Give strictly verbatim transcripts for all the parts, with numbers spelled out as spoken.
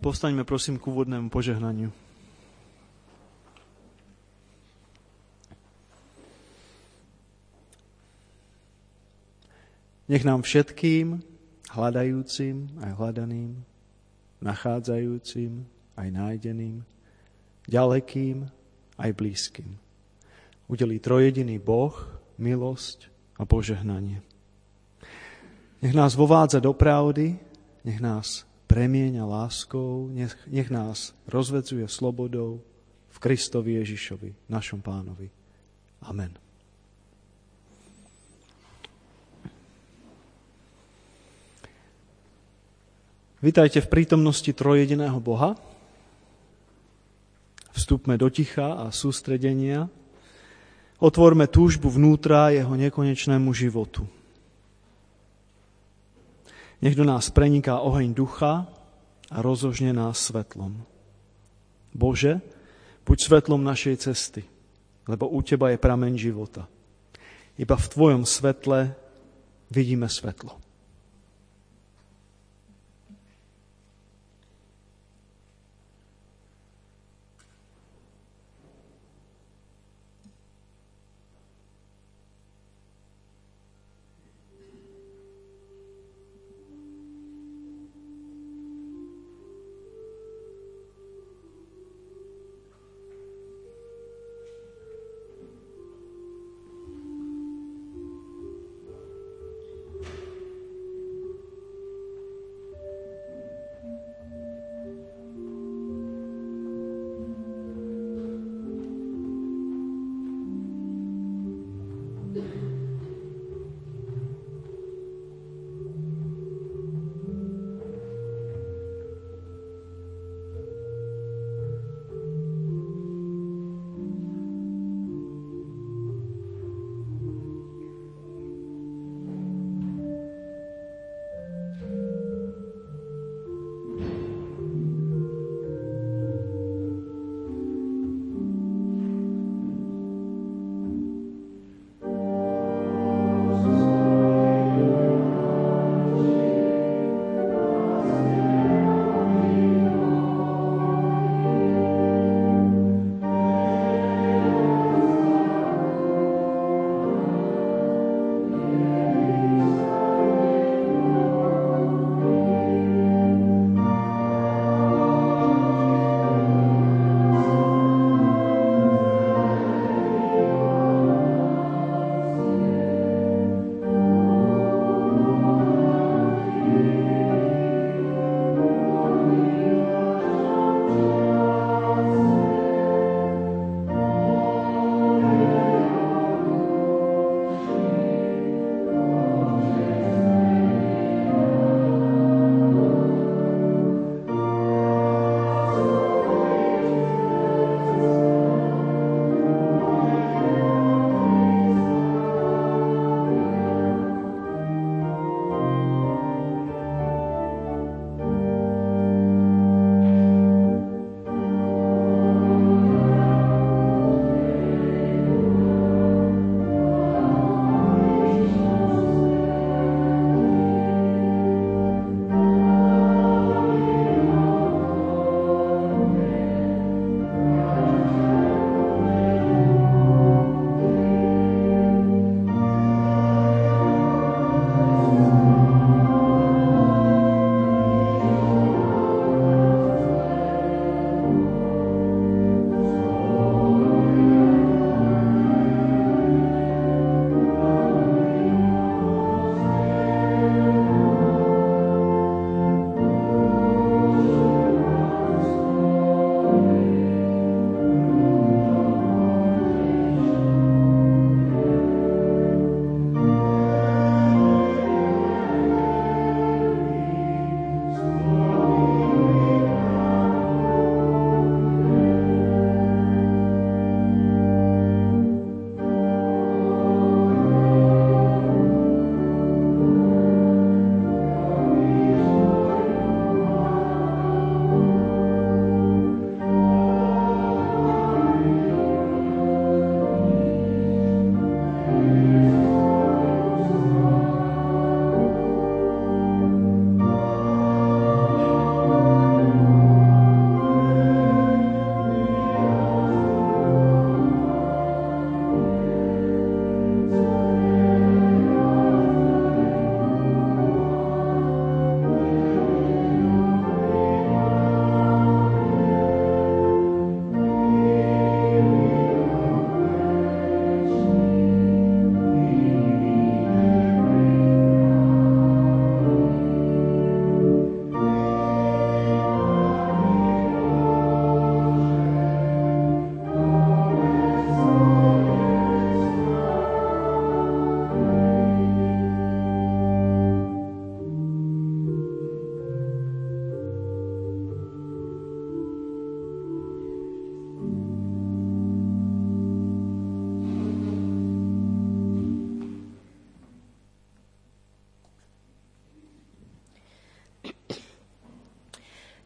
Povstaňme prosím k úvodnému požehnaniu. Nech nám všetkým, hľadajúcim aj hľadaným, nachádzajúcim aj nájdeným, ďalekým aj blízkym, udelí trojjediný Boh milosť a požehnanie. Nech nás vovádza do pravdy, nech nás premieňa láskou, nech, nech nás rozvedzuje slobodou v Kristovi Ježišovi, našom Pánovi. Amen. Vitajte v prítomnosti trojjediného Boha. Vstupme do ticha a sústredenia. Otvorme túžbu vnútra jeho nekonečnému životu. Nech do nás preniká oheň ducha a rozožne nás svetlom. Bože, buď svetlom našej cesty, lebo u Teba je prameň života. Iba v Tvojom svetle vidíme svetlo.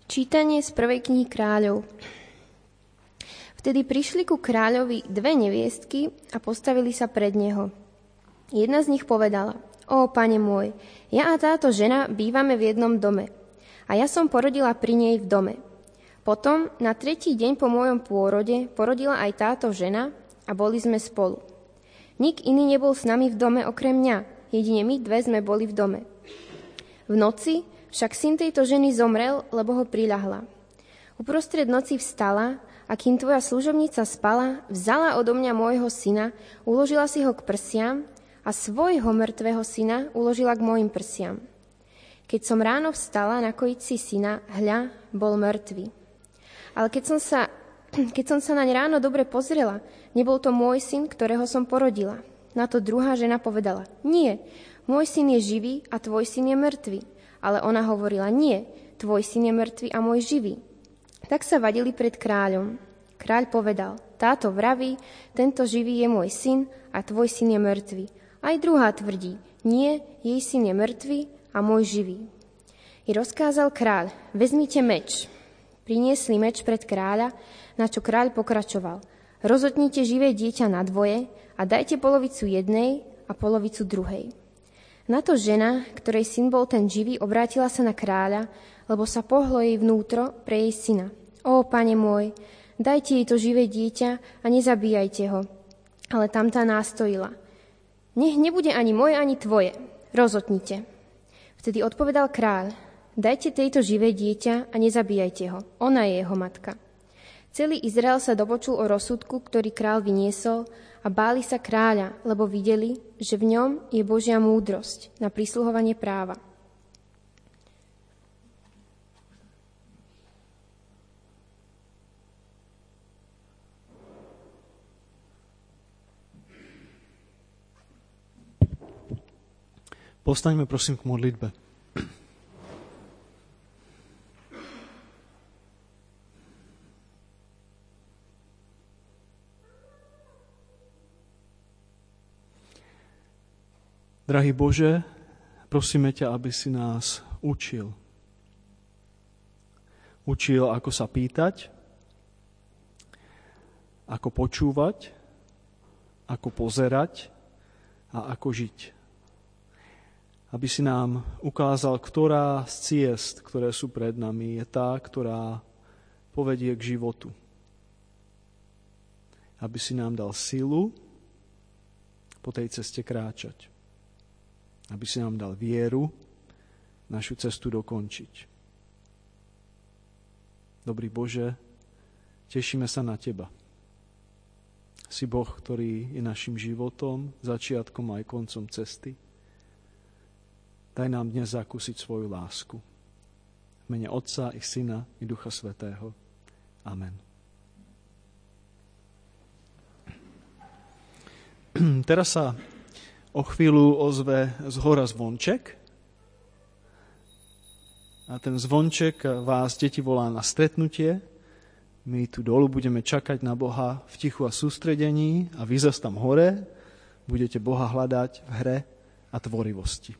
Čítanie z prvej knihy Kráľov. Vtedy prišli ku kráľovi dve neviestky a postavili sa pred neho. Jedna z nich povedala: Ó, pane môj, ja a táto žena bývame v jednom dome a ja som porodila pri nej v dome. Potom, na tretí deň po mojom pôrode, porodila aj táto žena a boli sme spolu. Nik iný nebol s nami v dome okrem mňa, jedine my dve sme boli v dome. V noci však syn tejto ženy zomrel, lebo ho priľahla. Uprostred noci vstala a kým tvoja služobnica spala, vzala odo mňa môjho syna, uložila si ho k prsiam a svojho mŕtvého syna uložila k mojim prsiam. Keď som ráno vstala nakojiť si syna, hľa, bol mŕtvy. Ale keď som sa, keď som sa naň ráno dobre pozrela, nebol to môj syn, ktorého som porodila. Na to druhá žena povedala: Nie, môj syn je živý a tvoj syn je mŕtvy. Ale ona hovorila: Nie, tvoj syn je mŕtvy a môj živý. Tak sa vadili pred kráľom. Kráľ povedal: Táto vraví, tento živý je môj syn a tvoj syn je mŕtvy. Aj druhá tvrdí: Nie, jej syn je mŕtvy a môj živý. I rozkázal kráľ: Vezmite meč. Priniesli meč pred kráľa, na čo kráľ pokračoval: Rozotnite živé dieťa na dvoje a dajte polovicu jednej a polovicu druhej. Na to žena, ktorej syn bol ten živý, obrátila sa na kráľa, lebo sa pohlo jej vnútro pre jej syna. Ó, pane môj, dajte jej to živé dieťa a nezabíjajte ho. Ale tamtá nástojila: Nech nebude ani moje, ani tvoje. Rozotnite. Vtedy odpovedal kráľ: Dajte tejto živé dieťa a nezabíjajte ho. Ona je jeho matka. Celý Izrael sa dopočul o rozsudku, ktorý kráľ vyniesol, a báli sa kráľa, lebo videli, že v ňom je Božia múdrosť na prisluhovanie práva. Postaňme prosím k modlitbe. Drahý Bože, prosíme ťa, aby si nás učil. Učil, ako sa pýtať, ako počúvať, ako pozerať a ako žiť. Aby si nám ukázal, ktorá z ciest, ktoré sú pred nami, je tá, ktorá povedie k životu. Aby si nám dal silu po tej ceste kráčať. Aby si nám dal vieru našu cestu dokončiť. Dobrý Bože, tešíme sa na Teba. Si Boh, ktorý je našim životom, začiatkom aj koncom cesty. Daj nám dnes zakúsiť svoju lásku. V mene Otca i Syna i Ducha Svätého. Amen. Teraz sa o chvíľu ozve z hora zvonček. A ten zvonček vás, deti, volá na stretnutie. My tu dolu budeme čakať na Boha v tichu a sústredení a vy zas tam hore budete Boha hľadať v hre a tvorivosti.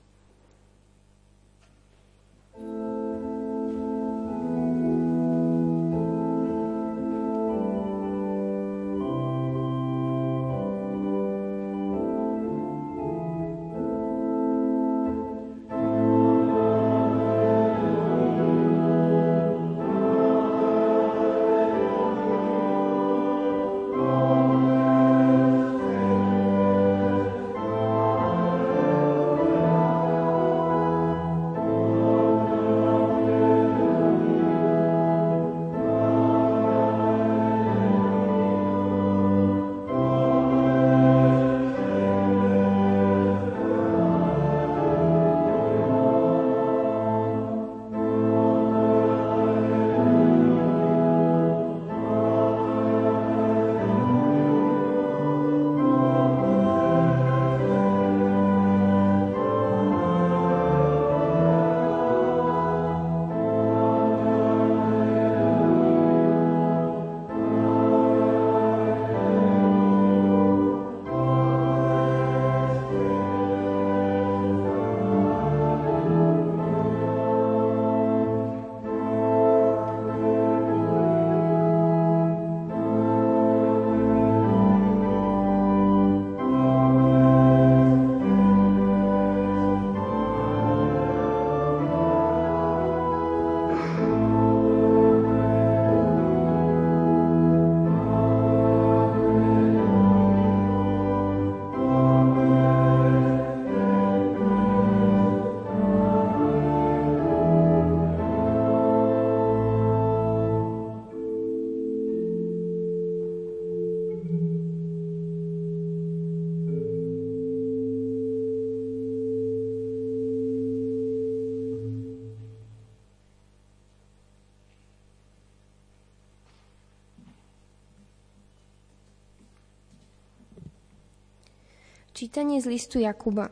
Čítanie z listu Jakuba.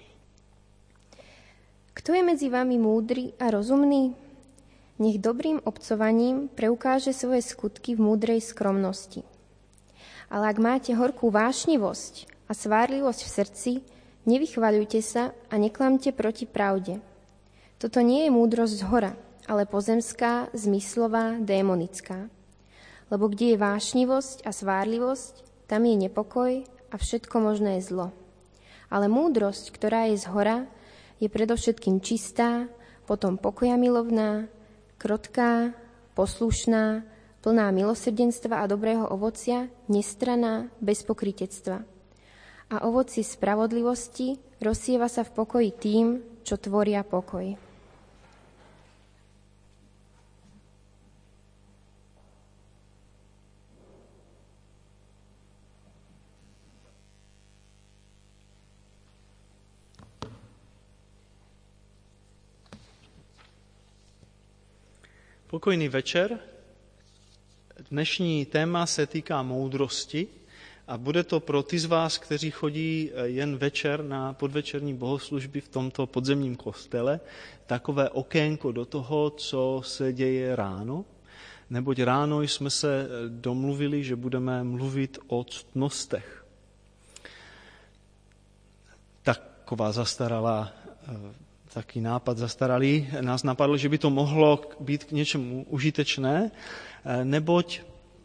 Kto je medzi vami múdry a rozumný? Nech dobrým obcovaním preukáže svoje skutky v múdrej skromnosti. Ale ak máte horkú vášnivosť a svárlivosť v srdci, nevychvaľujte sa a neklamte proti pravde. Toto nie je múdrosť z hora, ale pozemská, zmyslová, démonická. Lebo kde je vášnivosť a svárlivosť, tam je nepokoj a všetko možné zlo. Ale múdrosť, ktorá je z hora, je predovšetkým čistá, potom pokoja milovná, krotká, poslušná, plná milosrdenstva a dobrého ovocia, nestranná, bez pokrytectva. A ovocie spravodlivosti rozsieva sa v pokoji tým, čo tvoria pokoj. Pokojný večer. Dnešní téma se týká moudrosti a bude to pro ty z vás, kteří chodí jen večer na podvečerní bohoslužby v tomto podzemním kostele, takové okénko do toho, co se děje ráno. Neboť ráno jsme se domluvili, že budeme mluvit o ctnostech. Taková zastaralá Taký nápad zastaralý nás napadl, že by to mohlo být k něčemu užitečné, neboť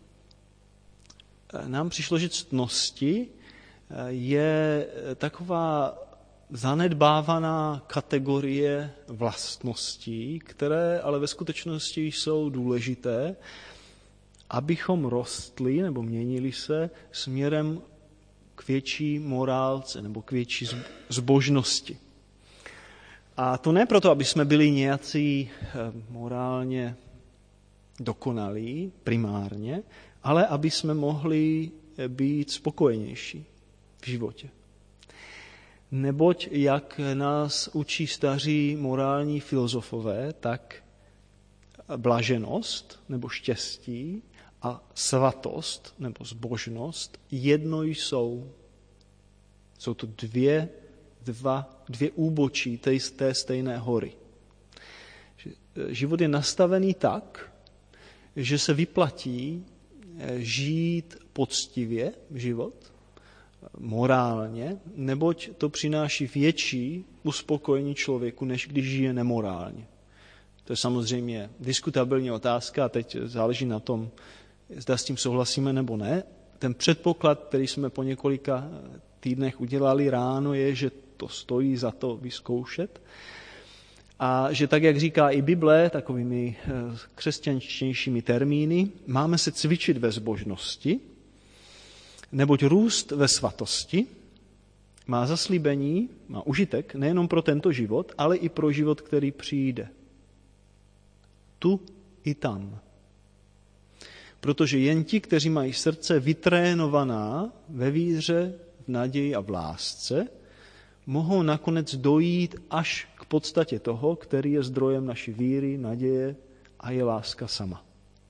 nám přišlo, že ctnosti je taková zanedbávaná kategorie vlastností, které ale ve skutečnosti jsou důležité, abychom rostli nebo měnili se směrem k větší morálce nebo k větší zbožnosti. A to ne proto, aby jsme byli nějací morálně dokonalí primárně, ale aby jsme mohli být spokojenější v životě. Neboť, jak nás učí staří morální filozofové, tak blaženost nebo štěstí a svatost nebo zbožnost jedno jsou. Jsou to dvě Dva, dvě úbočí té, té stejné hory. Život je nastavený tak, že se vyplatí žít poctivě život, morálně, neboť to přináší větší uspokojení člověku, než když žije nemorálně. To je samozřejmě diskutabilní otázka a teď záleží na tom, zda s tím souhlasíme nebo ne. Ten předpoklad, který jsme po několika týdnech udělali ráno, je, že to stojí za to vyzkoušet. A že tak, jak říká i Bible, takovými křesťanštějšími termíny, máme se cvičit ve zbožnosti, neboť růst ve svatosti má zaslíbení, má užitek nejenom pro tento život, ale i pro život, který přijde. Tu i tam. Protože jen ti, kteří mají srdce vytrénovaná ve víře, v naději a v lásce, mohou nakonec dojít až k podstatě toho, který je zdrojem naší víry, naděje a je láska sama.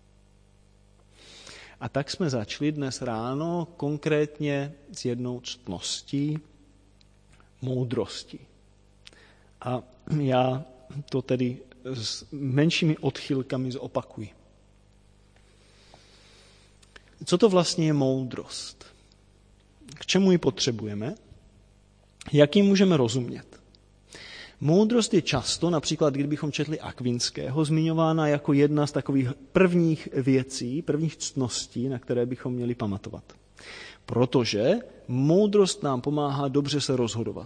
A tak jsme začali dnes ráno konkrétně s jednou ctností, moudrostí. A já to tedy s menšími odchylkami zopakuji. Co to vlastně je moudrost? K čemu ji potřebujeme? Jak ji můžeme rozumět? Moudrost je často, například kdybychom četli Akvinského, zmiňována jako jedna z takových prvních věcí, prvních ctností, na které bychom měli pamatovat. Protože moudrost nám pomáhá dobře se rozhodovat.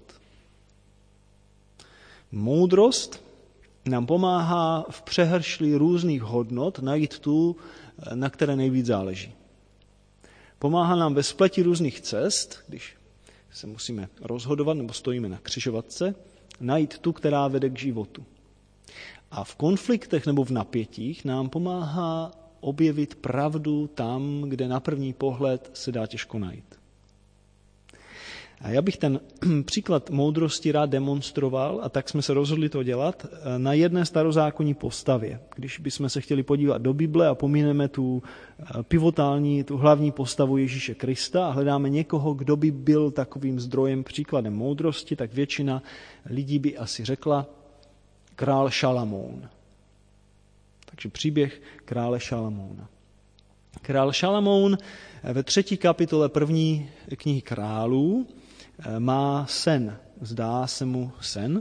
Moudrost nám pomáhá v přehršli různých hodnot najít tu, na které nejvíc záleží. Pomáhá nám ve spleti různých cest, když se musíme rozhodovat nebo stojíme na křižovatce, najít tu, která vede k životu. A v konfliktech nebo v napětích nám pomáhá objevit pravdu tam, kde na první pohled se dá těžko najít. A já bych ten příklad moudrosti rád demonstroval, a tak jsme se rozhodli to dělat, na jedné starozákonní postavě. Když bychom se chtěli podívat do Bible a pomíneme tu pivotální, tu hlavní postavu Ježíše Krista a hledáme někoho, kdo by byl takovým zdrojem, příkladem moudrosti, tak většina lidí by asi řekla král Šalamoun. Takže příběh krále Šalamouna. Král Šalamoun ve třetí kapitole první knihy Králů má sen. Zdá se mu sen.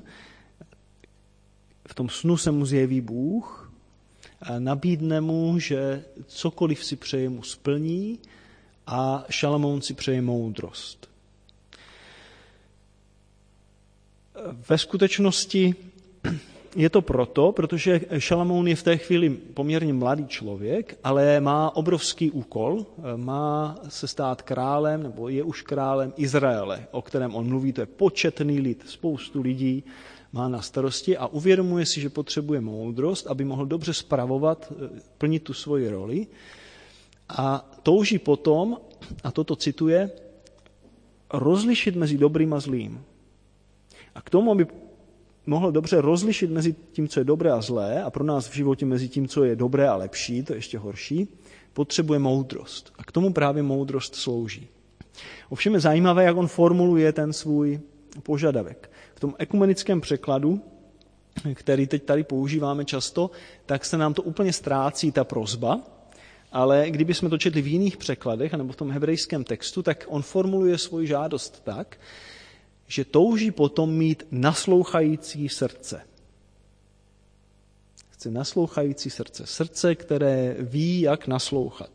V tom snu se mu zjeví Bůh a nabídne mu, že cokoliv si přeje, mu splní, a Šalamoun si přeje moudrost. Ve skutečnosti je to proto, protože Šalamoun je v té chvíli poměrně mladý člověk, ale má obrovský úkol, má se stát králem, nebo je už králem Izraele, o kterém on mluví, to je početný lid, spoustu lidí má na starosti a uvědomuje si, že potřebuje moudrost, aby mohl dobře spravovat, plnit tu svoji roli, a touží potom, a toto cituje, rozlišit mezi dobrým a zlým. A k tomu, aby mohl dobře rozlišit mezi tím, co je dobré a zlé, a pro nás v životě mezi tím, co je dobré a lepší, to je ještě horší, potřebuje moudrost. A k tomu právě moudrost slouží. Ovšem je zajímavé, jak on formuluje ten svůj požadavek. V tom ekumenickém překladu, který teď tady používáme často, tak se nám to úplně ztrácí, ta prosba, ale kdybychom to četli v jiných překladech, nebo v tom hebrejském textu, tak on formuluje svoji žádost tak, že touží potom mít naslouchající srdce. Chce naslouchající srdce. Srdce, které ví, jak naslouchat.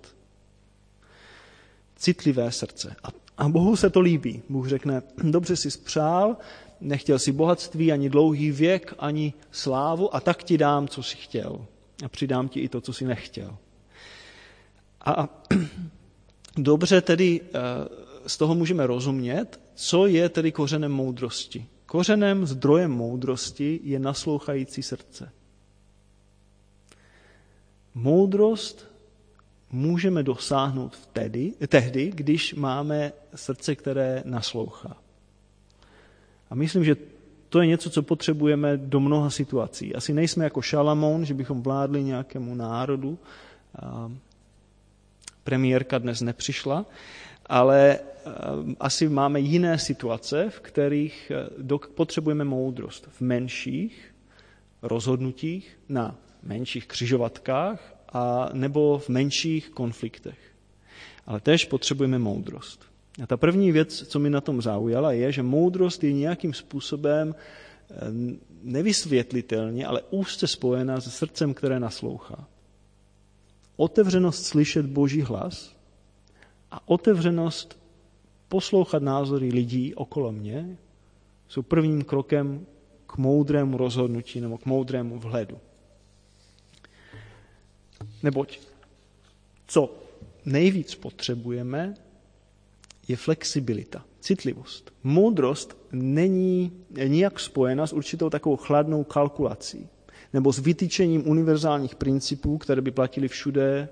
Citlivé srdce. A Bohu se to líbí. Bůh řekne, dobře jsi spřál, nechtěl si bohatství, ani dlouhý věk, ani slávu, a tak ti dám, co jsi chtěl. A přidám ti i to, co jsi nechtěl. A dobře tedy z toho můžeme rozumět, co je tedy kořenem moudrosti. Kořenem, zdrojem moudrosti je naslouchající srdce. Moudrost můžeme dosáhnout vtedy, tehdy, když máme srdce, které naslouchá. A myslím, že to je něco, co potřebujeme do mnoha situací. Asi nejsme jako Šalamoun, že bychom vládli nějakému národu. Premiérka dnes nepřišla, ale asi máme jiné situace, v kterých potřebujeme moudrost. V menších rozhodnutích, na menších křižovatkách a nebo v menších konfliktech. Ale též potřebujeme moudrost. A ta první věc, co mi na tom zaujala, je, že moudrost je nějakým způsobem nevysvětlitelně, ale úzce spojená se srdcem, které naslouchá. Otevřenost slyšet Boží hlas a otevřenost poslouchat názory lidí okolo mě jsou prvním krokem k moudrému rozhodnutí nebo k moudrému vhledu. Neboť co nejvíc potřebujeme, je flexibilita, citlivost. Moudrost není nijak spojena s určitou takovou chladnou kalkulací nebo s vytyčením univerzálních principů, které by platily všude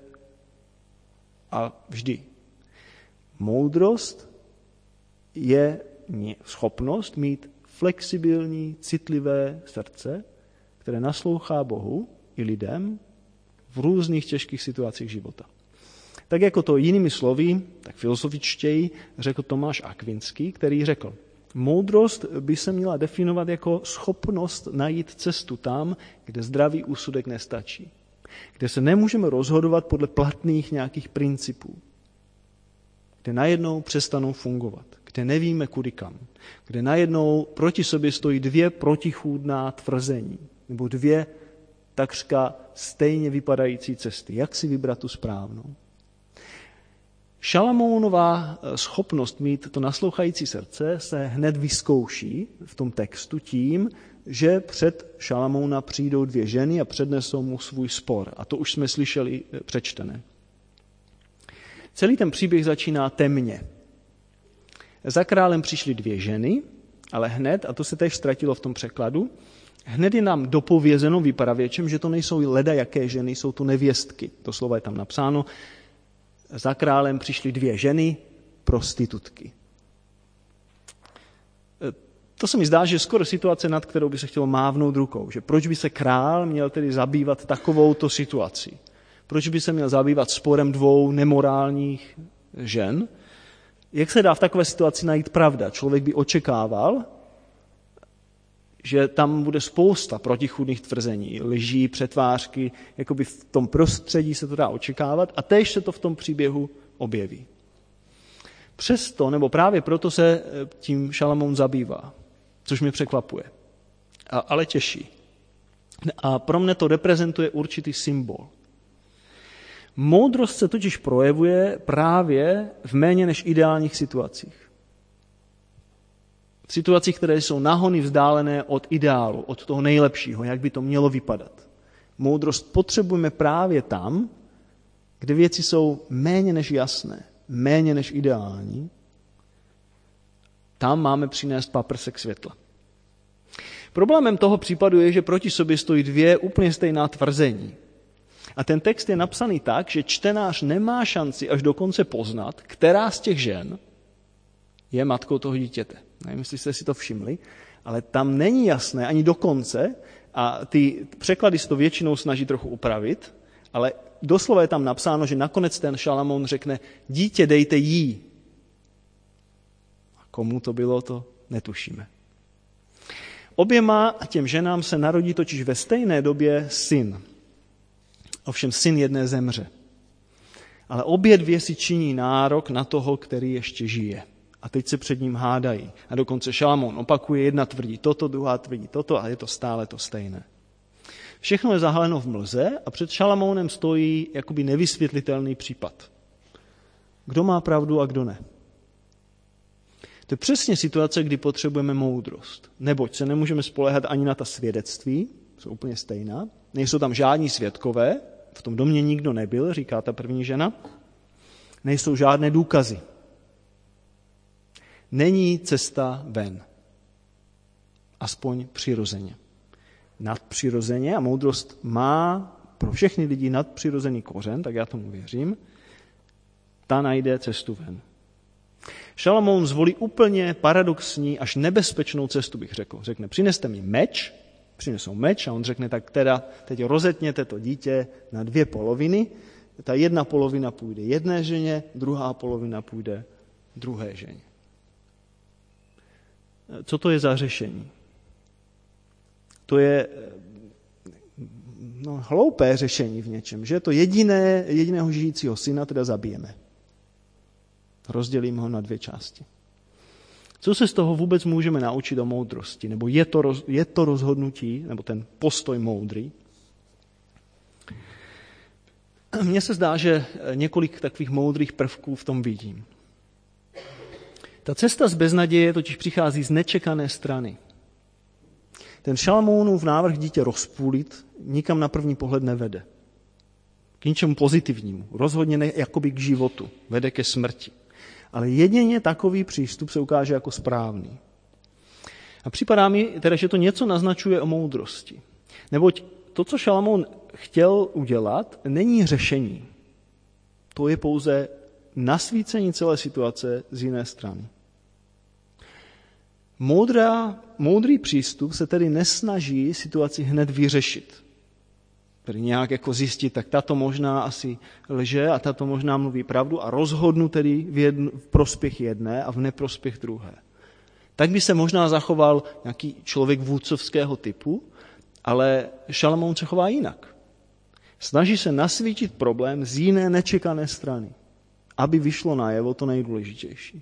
a vždy. Moudrost je schopnost mít flexibilní, citlivé srdce, které naslouchá Bohu i lidem v různých těžkých situacích života. Tak jako to jinými slovy, tak filozofičtěji, řekl Tomáš Akvinský, který řekl, moudrost by se měla definovat jako schopnost najít cestu tam, kde zdravý úsudek nestačí. Kde se nemůžeme rozhodovat podle platných nějakých principů. Kde najednou přestanou fungovat. Kde nevíme kudy kam. Kde najednou proti sobě stojí dvě protichůdná tvrzení. Nebo dvě takřka stejně vypadající cesty. Jak si vybrat tu správnou? Šalamounová schopnost mít to naslouchající srdce se hned vyzkouší v tom textu tím, že před Šalamouna přijdou dvě ženy a přednesou mu svůj spor. A to už jsme slyšeli přečtené. Celý ten příběh začíná temně. Za králem přišly dvě ženy, ale hned, a to se též ztratilo v tom překladu, hned je nám dopovězeno vypravěčem, že to nejsou ledajaké ženy, jsou to nevěstky. To slovo je tam napsáno. Za králem přišly dvě ženy, prostitutky. To se mi zdá, že je skoro situace, nad kterou by se chtělo mávnout rukou. Že proč by se král měl tedy zabývat takovouto situací? Proč by se měl zabývat sporem dvou nemorálních žen? Jak se dá v takové situaci najít pravda? Člověk by očekával, že tam bude spousta protichůdných tvrzení, lží, přetvářky, jakoby v tom prostředí se to dá očekávat a též se to v tom příběhu objeví. Přesto, nebo právě proto se tím Šalamoun zabývá, což mě překvapuje, a, ale těší. A pro mne to reprezentuje určitý symbol. Moudrost se totiž projevuje právě v méně než ideálních situacích. V situacích, které jsou nahony vzdálené od ideálu, od toho nejlepšího, jak by to mělo vypadat. Moudrost potřebujeme právě tam, kde věci jsou méně než jasné, méně než ideální. Tam máme přinést paprsek světla. Problémem toho případu je, že proti sobě stojí dvě úplně stejná tvrzení. A ten text je napsaný tak, že čtenář nemá šanci až do konce poznat, která z těch žen je matkou toho dítěte. Nevím, jestli jste si to všimli, ale tam není jasné ani do konce a ty překlady se to většinou snaží trochu upravit, ale doslova je tam napsáno, že nakonec ten Šalamoun řekne, dítě dejte jí. A komu to bylo, to netušíme. Oběma těm ženám se narodí totiž ve stejné době syn. Ovšem syn jedné zemře. Ale obě dvě si činí nárok na toho, který ještě žije. A teď se před ním hádají. A dokonce Šalamoun opakuje, jedna tvrdí toto, druhá tvrdí toto a je to stále to stejné. Všechno je zahaleno v mlze a před Šalamounem stojí jakoby nevysvětlitelný případ. Kdo má pravdu a kdo ne? To je přesně situace, kdy potřebujeme moudrost. Neboť se nemůžeme spoléhat ani na ta svědectví, jsou úplně stejná. Nejsou tam žádní svědkové, v tom domě nikdo nebyl, říká ta první žena. Nejsou žádné důkazy. Není cesta ven. Aspoň přirozeně. Nadpřirozeně, a moudrost má pro všechny lidi nadpřirozený kořen, tak já tomu věřím, ta najde cestu ven. Šalamoun zvolí úplně paradoxní až nebezpečnou cestu, bych řekl. Řekne, přineste mi meč, přinesou meč a on řekne, tak teda teď rozetněte to dítě na dvě poloviny. Ta jedna polovina půjde jedné ženě, druhá polovina půjde druhé ženě. Co to je za řešení? To je no, hloupé řešení v něčem, že to jediné, jediného žijícího syna teda zabijeme. Rozdělíme ho na dvě části. Co se z toho vůbec můžeme naučit o moudrosti? Nebo je to, roz, je to rozhodnutí, nebo ten postoj moudrý? Mně se zdá, že několik takových moudrých prvků v tom vidím. Ta cesta z beznaděje totiž přichází z nečekané strany. Ten Šalamounův návrh dítě rozpůlit nikam na první pohled nevede. K ničemu pozitivnímu. Rozhodně ne jakoby k životu. Vede ke smrti. Ale jedině takový přístup se ukáže jako správný. A připadá mi teda, že to něco naznačuje o moudrosti. Neboť to, co Šalamoun chtěl udělat, není řešení. To je pouze nasvícení celé situace z jiné strany. Moudrá, moudrý přístup se tedy nesnaží situaci hned vyřešit. Tedy nějak jako zjistit, tak tato možná asi lže a tato možná mluví pravdu a rozhodnu tedy v, jedn, v prospěch jedné a v neprospěch druhé. Tak by se možná zachoval nějaký člověk vůdcovského typu, ale Šalamoun se chová jinak. Snaží se nasvítit problém z jiné nečekané strany, aby vyšlo najevo to nejdůležitější.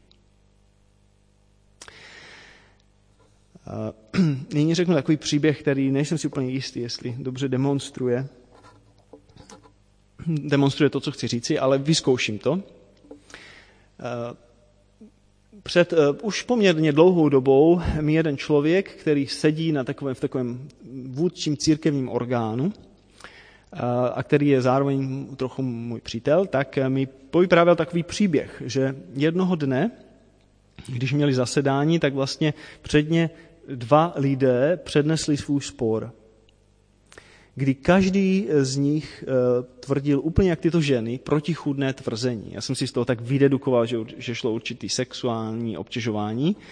Nyní řeknu takový příběh, který nejsem si úplně jistý, jestli dobře demonstruje. Demonstruje to, co chci říci, ale vyzkouším to. Před už poměrně dlouhou dobou mi jeden člověk, který sedí na takovém, v takovém vůdčím církevním orgánu a který je zároveň trochu můj přítel, tak mi povyprávěl takový příběh, že jednoho dne, když měli zasedání, tak vlastně předně dva lidé přednesli svůj spor, kdy každý z nich tvrdil úplně jak tyto ženy protichůdné tvrzení. Já jsem si z toho tak vydedukoval, že, že šlo určitý sexuální obtěžování,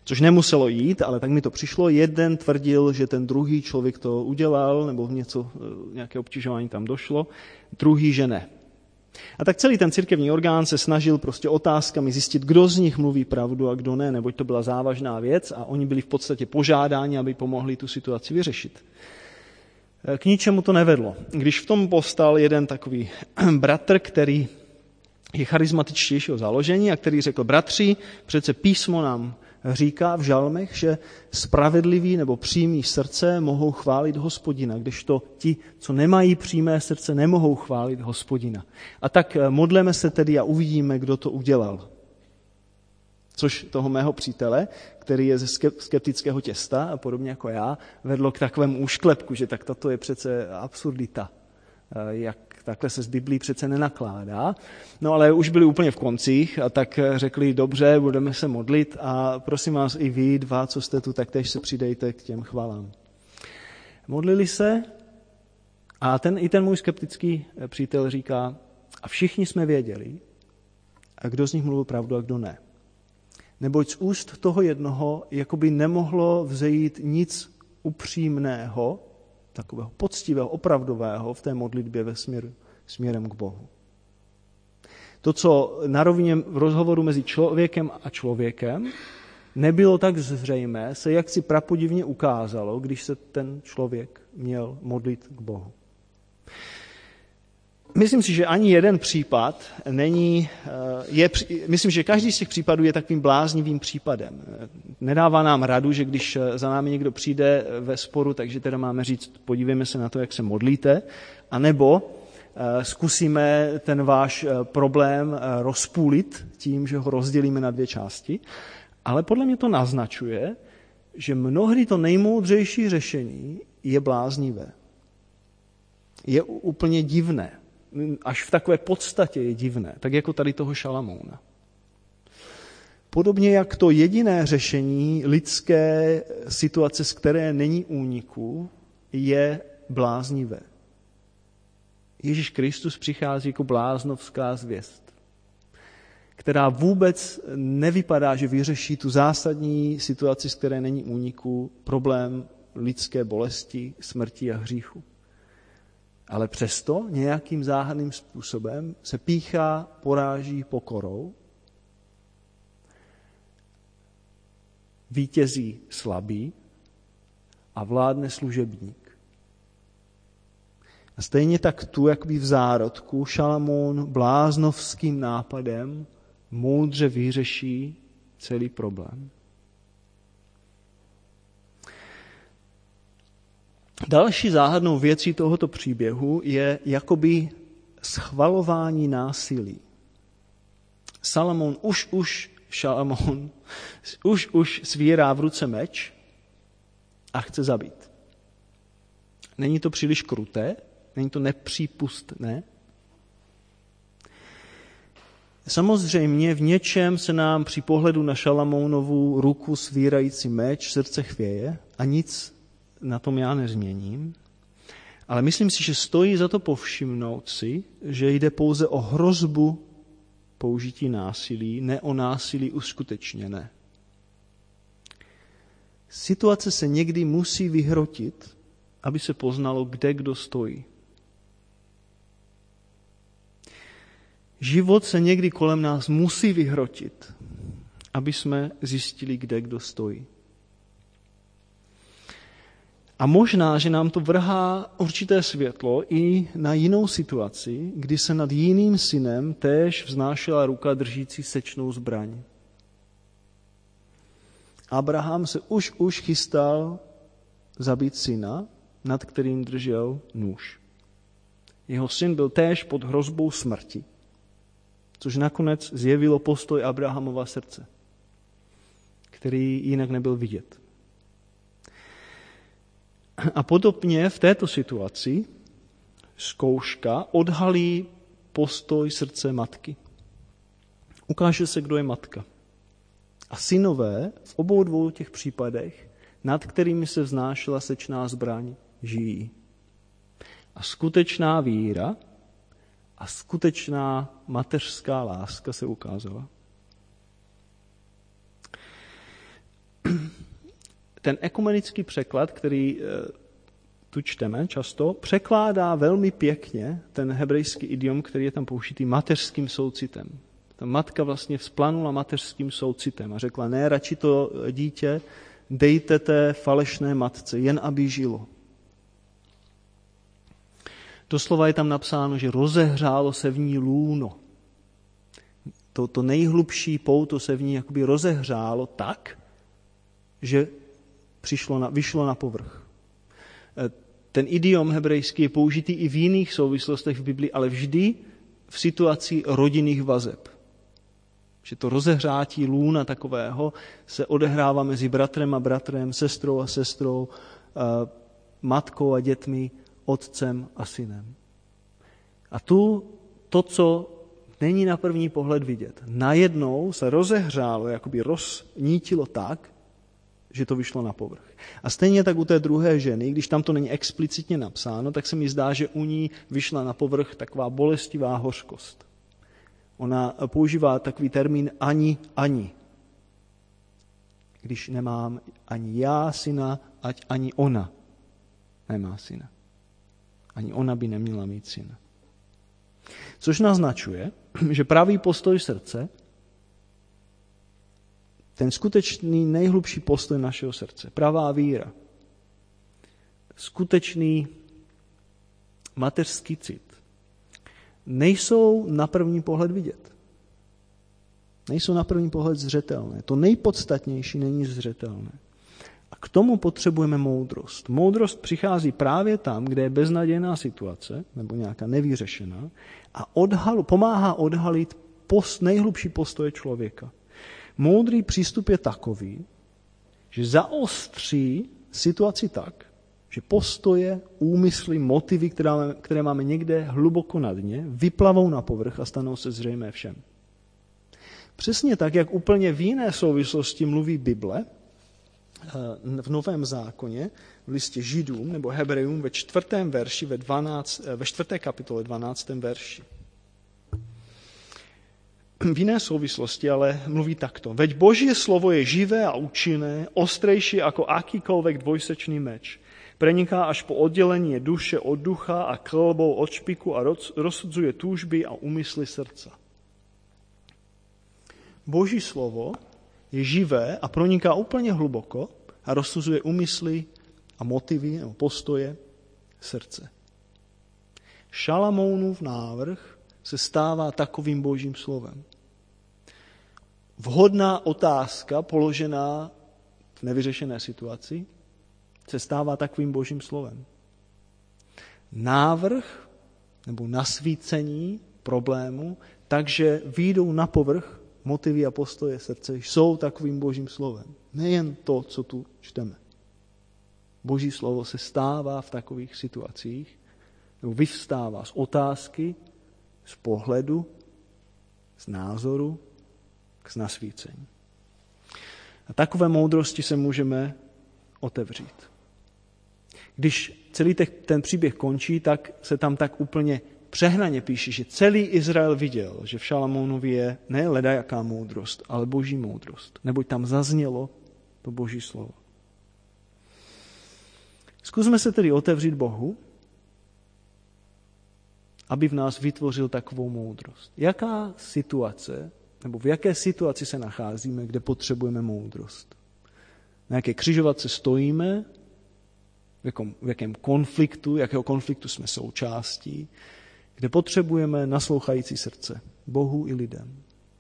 Což nemuselo jít, ale tak mi to přišlo. Jeden tvrdil, že ten druhý člověk to udělal, nebo něco, nějaké obtěžování tam došlo, druhý, že ne. A tak celý ten církevní orgán se snažil prostě otázkami zjistit, kdo z nich mluví pravdu a kdo ne, neboť to byla závažná věc a oni byli v podstatě požádáni, aby pomohli tu situaci vyřešit. K ničemu to nevedlo. Když v tom postal jeden takový bratr, který je charismatičtějšího založení a který řekl, bratři, přece písmo nám říká v žalmech, že spravedliví nebo přímí srdce mohou chválit Hospodina, kdežto ti, co nemají přímé srdce, nemohou chválit Hospodina. A tak modleme se tedy a uvidíme, kdo to udělal. Což toho mého přítele, který je ze skeptického těsta, a podobně jako já, vedlo k takovému úšklepku, že tak toto je přece absurdita. Jak takhle se z Biblí přece nenakládá. No ale už byli úplně v koncích a tak řekli, dobře, budeme se modlit a prosím vás i vy dva, co jste tu, tak též se přidejte k těm chvalám. Modlili se a ten, i ten můj skeptický přítel říká, a všichni jsme věděli, a kdo z nich mluvil pravdu a kdo ne. Neboť z úst toho jednoho jakoby nemohlo vzejít nic upřímného, takového poctivého, opravdového v té modlitbě ve směru, směrem k Bohu. To, co na rovině v rozhovoru mezi člověkem a člověkem nebylo tak zřejmé, se jaksi prapodivně ukázalo, když se ten člověk měl modlit k Bohu. Myslím si, že ani jeden případ není, je, myslím, že každý z těch případů je takovým bláznivým případem. Nedává nám radu, že když za námi někdo přijde ve sporu, takže teda máme říct, podívejme se na to, jak se modlíte, anebo zkusíme ten váš problém rozpůlit tím, že ho rozdělíme na dvě části. Ale podle mě to naznačuje, že mnohdy to nejmoudřejší řešení je bláznivé. Je úplně divné. Až v takové podstatě je divné, tak jako tady toho Šalamouna. Podobně jak to jediné řešení lidské situace, z které není úniku, je bláznivé. Ježíš Kristus přichází jako bláznovská zvěst, která vůbec nevypadá, že vyřeší tu zásadní situaci, z které není úniku, problém lidské bolesti, smrti a hříchu. Ale přesto nějakým záhadným způsobem se pýchá, poráží pokorou, vítězí slabý a vládne služebník. A stejně tak tu, jakoby v zárodku, Šalamoun bláznovským nápadem moudře vyřeší celý problém. Další záhadnou věcí tohoto příběhu je jakoby schvalování násilí. Salomon už už, Šalamoun už už svírá v ruce meč a chce zabít. Není to příliš kruté? Není to nepřípustné? Samozřejmě v něčem se nám při pohledu na Šalamounovu ruku svírající meč srdce chvěje a nic na tom já nezměním, ale myslím si, že stojí za to povšimnout si, že jde pouze o hrozbu použití násilí, ne o násilí uskutečněné. Situace se někdy musí vyhrotit, aby se poznalo, kde kdo stojí. Život se někdy kolem nás musí vyhrotit, aby jsme zjistili, kde kdo stojí. A možná, že nám to vrhá určité světlo i na jinou situaci, kdy se nad jiným synem též vznášela ruka držící sečnou zbraň. Abraham se už už chystal zabít syna, nad kterým držel nůž. Jeho syn byl též pod hrozbou smrti, což nakonec zjevilo postoj Abrahamova srdce, který jinak nebyl vidět. A podobně v této situaci zkouška odhalí postoj srdce matky. Ukáže se, kdo je matka. A synové v obou dvou těch případech, nad kterými se vznášela sečná zbraň, žijí. A skutečná víra a skutečná mateřská láska se ukázala. ten ekumenický překlad, který tu čteme často, překládá velmi pěkně ten hebrejský idiom, který je tam použitý mateřským soucitem. Ta matka vlastně vzplanula mateřským soucitem a řekla, ne, radši to dítě dejte té falešné matce, jen aby žilo. Doslova je tam napsáno, že rozehřálo se v ní lůno. To, to nejhlubší pouto se v ní jakoby rozehřálo tak, že přišlo na, vyšlo na povrch. Ten idiom hebrejský je použitý i v jiných souvislostech v Biblii, ale vždy v situaci rodinných vazeb. Že to rozehřátí lůna takového se odehrává mezi bratrem a bratrem, sestrou a sestrou, matkou a dětmi, otcem a synem. A tu to, co není na první pohled vidět, najednou se rozehřálo, jakoby roznítilo tak, že to vyšlo na povrch. A stejně tak u té druhé ženy, když tam to není explicitně napsáno, tak se mi zdá, že u ní vyšla na povrch taková bolestivá hořkost. Ona používá takový termín ani, ani. Když nemám ani já syna, ať ani ona nemá syna. Ani ona by neměla mít syna. Což naznačuje, že pravý postoj srdce, ten skutečný nejhlubší postoj našeho srdce, pravá víra, skutečný mateřský cit, nejsou na první pohled vidět. Nejsou na první pohled zřetelné. To nejpodstatnější není zřetelné. A k tomu potřebujeme moudrost. Moudrost přichází právě tam, kde je beznadějná situace, nebo nějaká nevyřešená, a odhalu, pomáhá odhalit post, nejhlubší postoje člověka. Moudrý přístup je takový, že zaostří situaci tak, že postoje, úmysly, motivy, které máme, které máme někde hluboko na dně, vyplavou na povrch a stanou se zřejmé všem. Přesně tak, jak úplně v jiné souvislosti mluví Bible, v Novém zákoně, v listě Židům nebo Hebrejům ve čtvrtém verši, ve, dvanáct, ve čtvrté kapitole dvanáctém verši. V jiné souvislosti ale mluví takto. Veď Boží slovo je živé a účinné, ostrejší jako akýkoľvek dvojsečný meč. Preniká až po oddělení duše od ducha a kĺbou od špiku a rozsudzuje túžby a úmysly srdca. Boží slovo je živé a proniká úplně hluboko a rozsuzuje úmysly a motivy nebo postoje srdce. Šalamounův návrh se stává takovým Božím slovem. Vhodná otázka položená v nevyřešené situaci se stává takovým Božím slovem. Návrh nebo nasvícení problému, takže vyjdou na povrch motivy a postoje srdce, jsou takovým Božím slovem. Nejen to, co tu čteme. Boží slovo se stává v takových situacích, nebo vyvstává z otázky, z pohledu, z názoru, k nasvícení. A takové moudrosti se můžeme otevřít. Když celý ten příběh končí, tak se tam tak úplně přehnaně píše, že celý Izrael viděl, že v Šalamounovi je ne ledajaká moudrost, ale Boží moudrost. Neboť tam zaznělo to Boží slovo. Zkusme se tedy otevřít Bohu, aby v nás vytvořil takovou moudrost. Jaká situace, nebo v jaké situaci se nacházíme, kde potřebujeme moudrost? Na jaké křižovatce stojíme, v, jakom, v jakém konfliktu, jakého konfliktu jsme součástí, kde potřebujeme naslouchající srdce Bohu i lidem.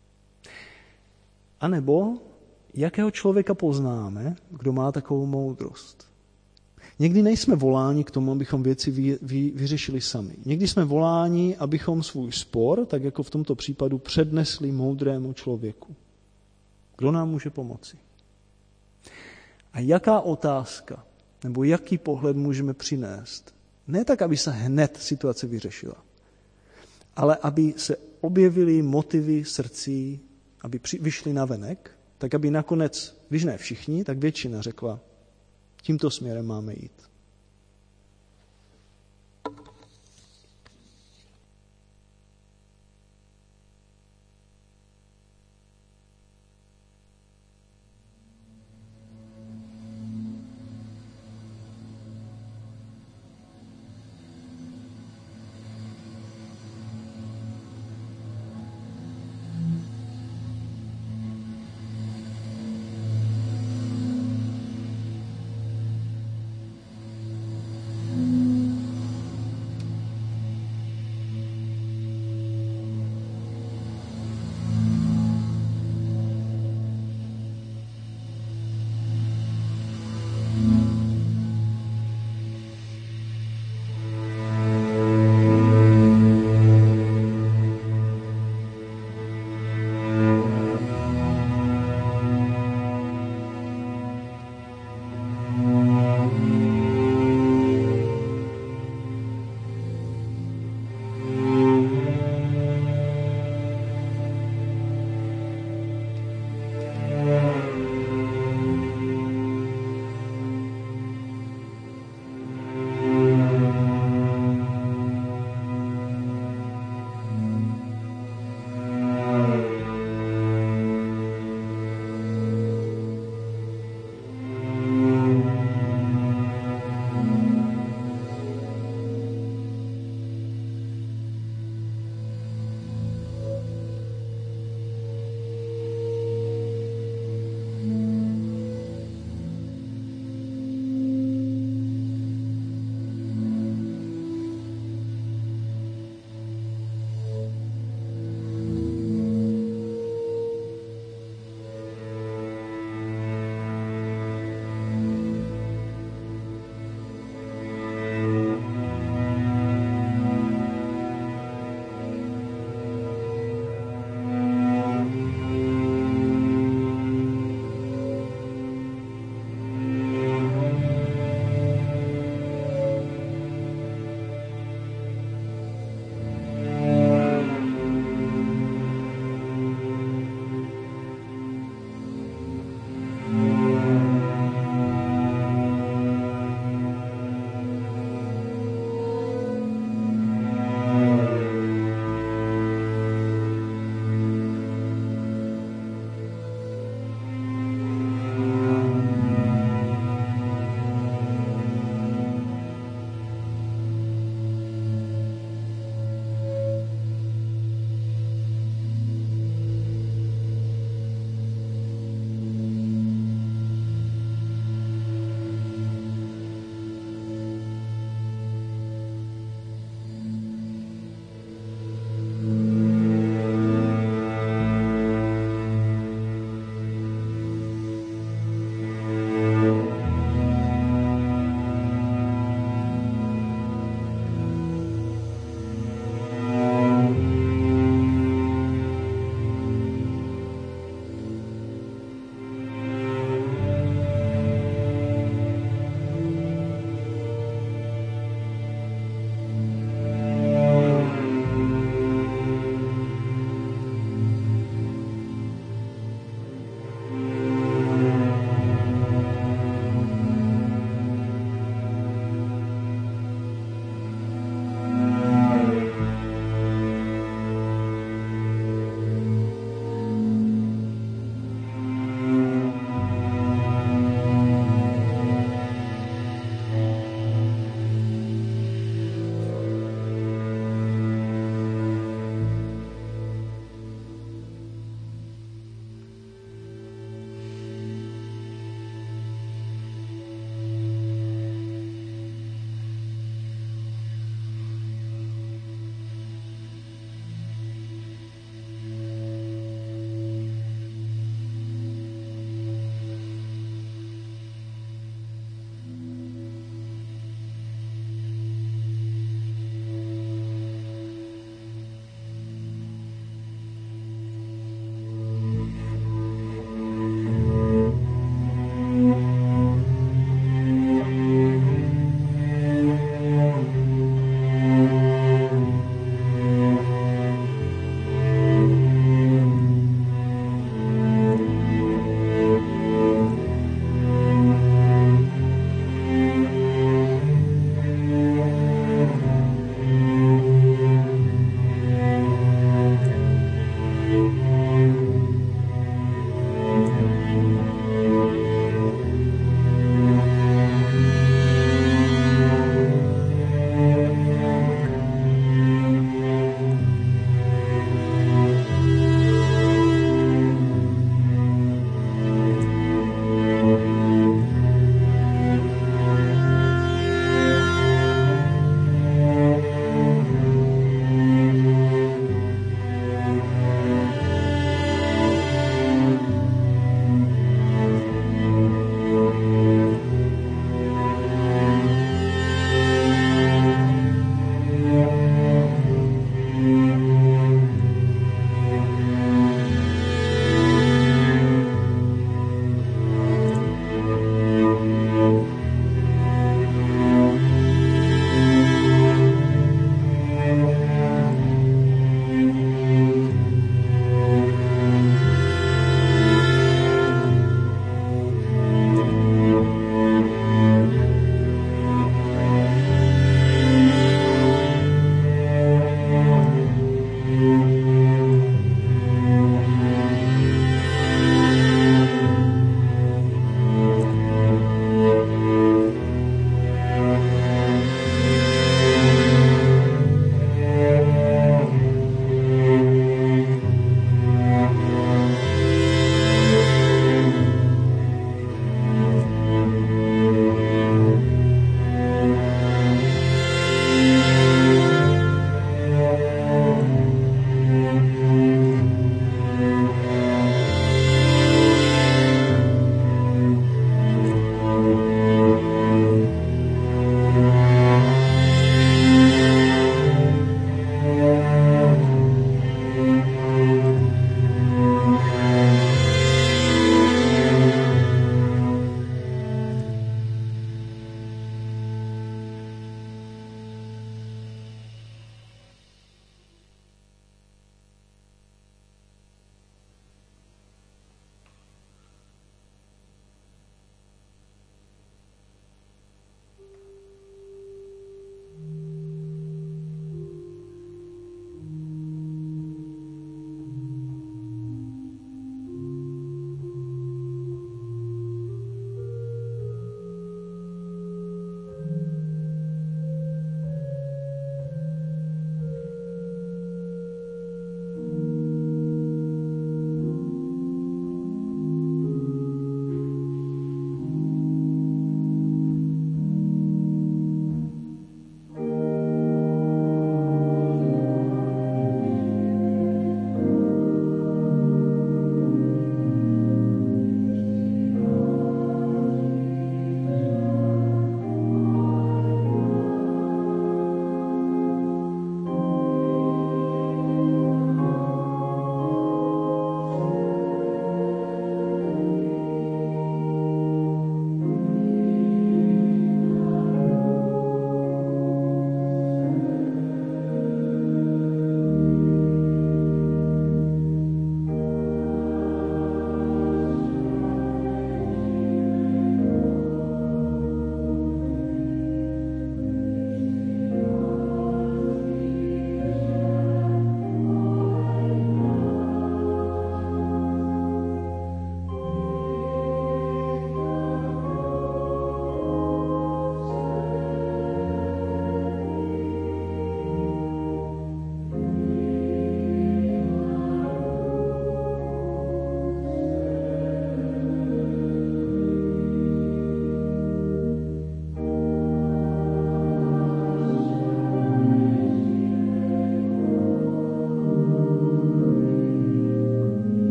A nebo jakého člověka poznáme, kdo má takovou moudrost. Někdy nejsme voláni k tomu, abychom věci vy, vy, vyřešili sami. Někdy jsme voláni, abychom svůj spor, tak jako v tomto případu, přednesli moudrému člověku. Kdo nám může pomoci? A jaká otázka, nebo jaký pohled můžeme přinést? Ne tak, aby se hned situace vyřešila, ale aby se objevily motivy srdcí, aby při, vyšly navenek, tak aby nakonec, když ne všichni, tak většina řekla, tímto směrem máme jít.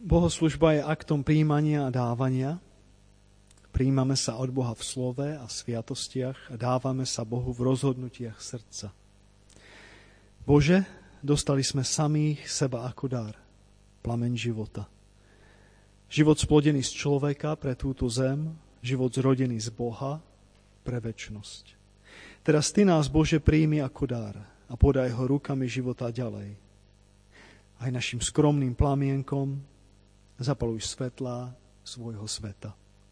Bohoslužba je aktom príjmania a dávania. Prijímame sa od Boha v slove a sviatostiach a dávame sa Bohu v rozhodnutiach srdca. Bože, dostali sme samých seba ako dar, plameň života. Život splodený z človeka pre túto zem, život zrodený z Boha pre večnosť. Teraz Ty nás, Bože, príjmi ako dar a podaj ho rukami života ďalej. Aj našim skromným plamienkom zapaluj svetlá svojho sveta.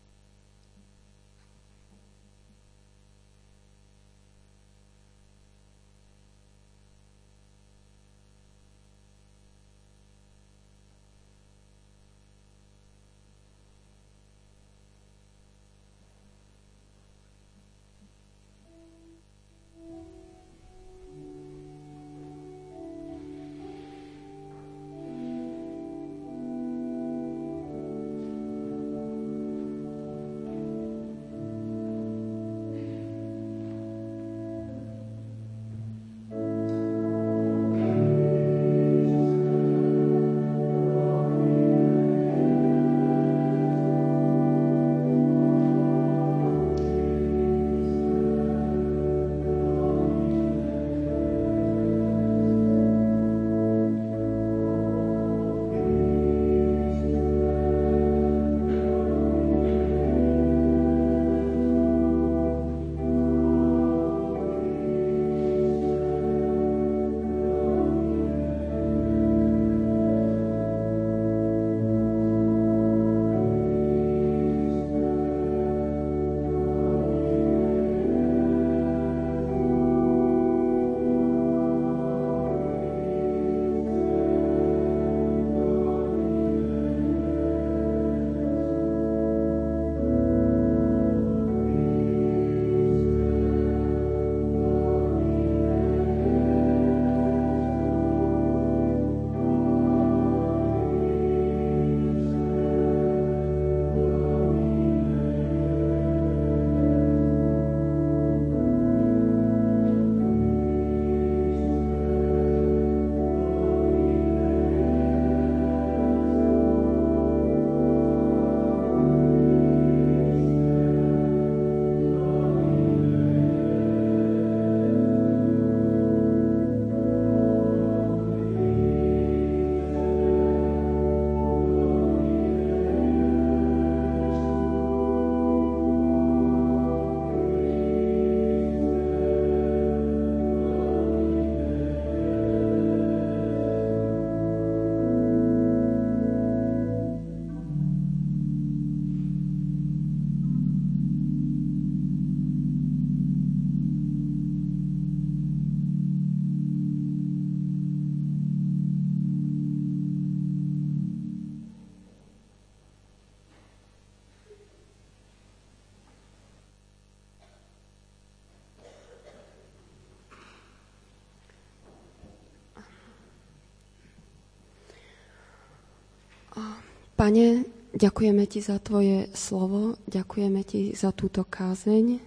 Pane, ďakujeme Ti za Tvoje slovo, ďakujeme Ti za túto kázeň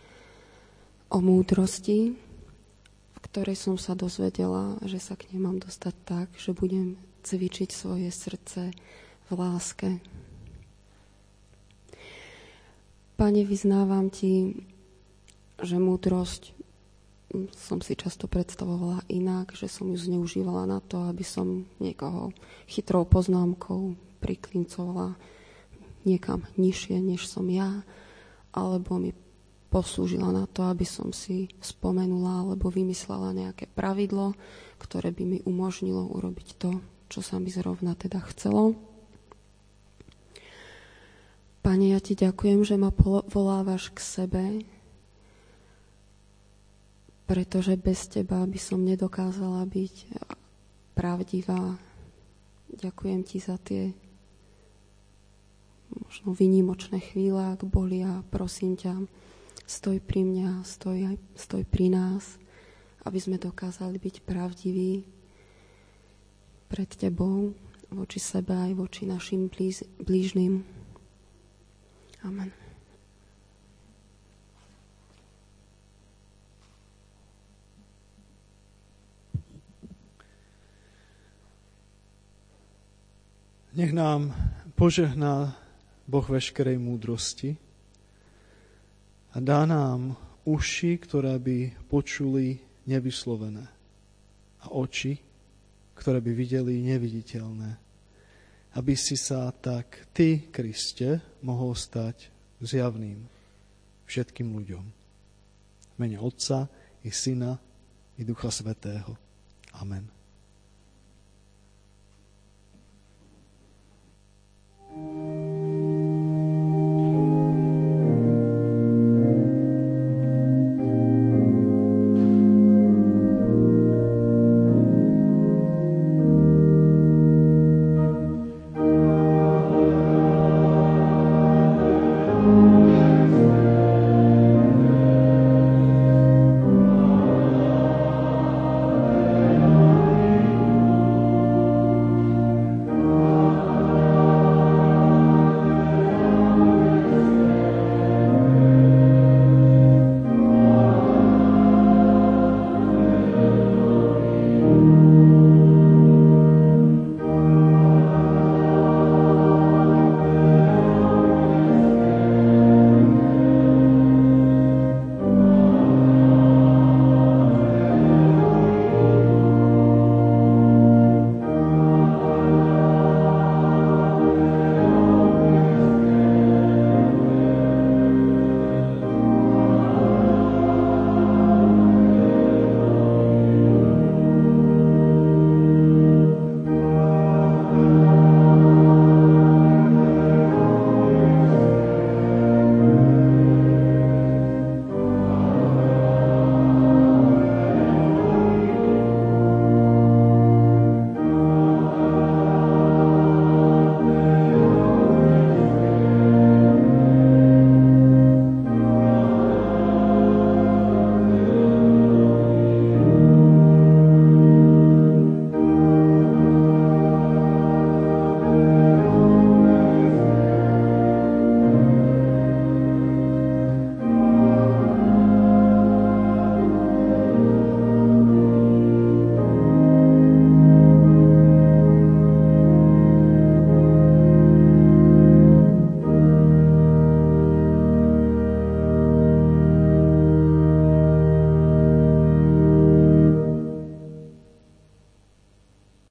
o múdrosti, v ktorej som sa dozvedela, že sa k nej mám dostať tak, že budem cvičiť svoje srdce v láske. Pane, vyznávam Ti, že múdrosť som si často predstavovala inak, že som ju zneužívala na to, aby som niekoho chytrou poznámkou priklincovala niekam nižšie, než som ja, alebo mi poslúžila na to, aby som si spomenula alebo vymyslela nejaké pravidlo, ktoré by mi umožnilo urobiť to, čo sa mi zrovna teda chcelo. Pane, ja Ti ďakujem, že ma volávaš k sebe, pretože bez Teba by som nedokázala byť pravdivá. Ďakujem Ti za tie možno výnimočné chvíle, ak boli, a prosím ťa, stoj pri mňa, stoj, stoj pri nás, aby sme dokázali byť pravdiví pred Tebou, voči sebe aj voči našim blíž, blížnym. Amen. Nech nám požehná Boh veškerej múdrosti a dá nám uši, ktoré by počuli nevyslovené a oči, ktoré by videli neviditeľné. Aby si sa tak ty, Kriste, mohol stať zjavným všetkým ľuďom. V mene Otca i Syna i Ducha Svätého. Amen. Thank you.